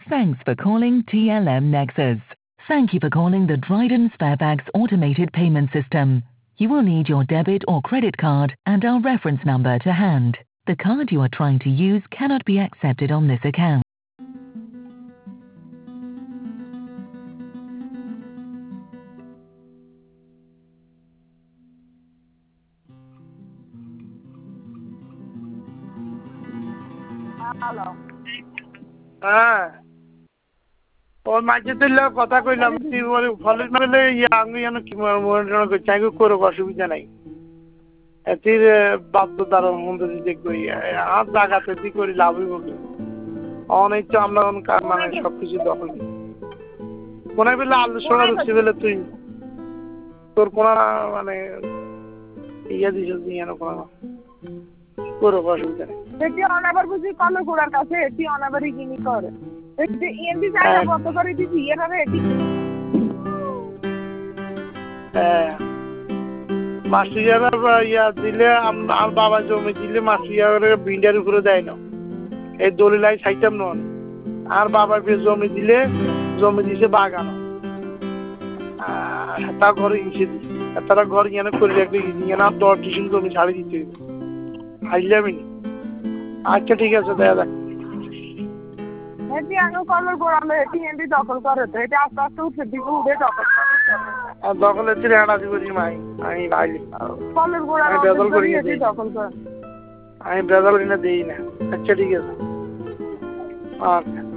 Thanks for calling TLM Nexus. Thank you for calling the Dryden Sparebags automated payment system. You will need your debit or credit card and our reference number to hand. The card you are trying to use cannot be accepted on this account. Hello. ওর মাঝে দিলে কথা কইলাম তুই বলে ফলের মানে আমি যেন কি মনোরঞ্জন করছি আমি করো অসুবিধা নাই এতির বাধ্যতার মধ্যে দেখবো আর জায়গাতে তুই করি লাভই বলি অনেক তো আমরা মানে সবকিছু দখল কোন বেলা আলু সোনা রুচি বেলে তুই তোর কোন মানে ইয়া দিস কোন করো অসুবিধা নেই এটি অনাবার বুঝি কমে গোড়ার কাছে এটি অনাবারই কিনি করে এমনি জায়গা বন্ধ করে দিবি এভাবে এটি মাসিয়ারা ইয়া দিলে আমার বাবা জমি দিলে মাসিয়ারে ভিন্ডার উপরে দেয় না এই দলিলাই চাইতাম নন আর বাবা জমি দিলে জমি দিছে বাগানো তা ঘরে ইসে দিছে তারা ঘর ইয়ানে করে রাখলে ইয়ানা 10 ডিসিশন জমি ছাড়ি দিতে আইলামই আচ্ছা ঠিক আছে দাদা এটি আনো কমে গোড়ালে এটি এমনি দখল করে তো এটা আস্তে আস্তে উঠে দিকে উঠে দখল আর দখলের তীরে আনা দিব মাই আমি ভাইলি কমের গোড়ালে বেদল করি এটি দখল করে আমি বেদল না দেই না আচ্ছা ঠিক আছে আচ্ছা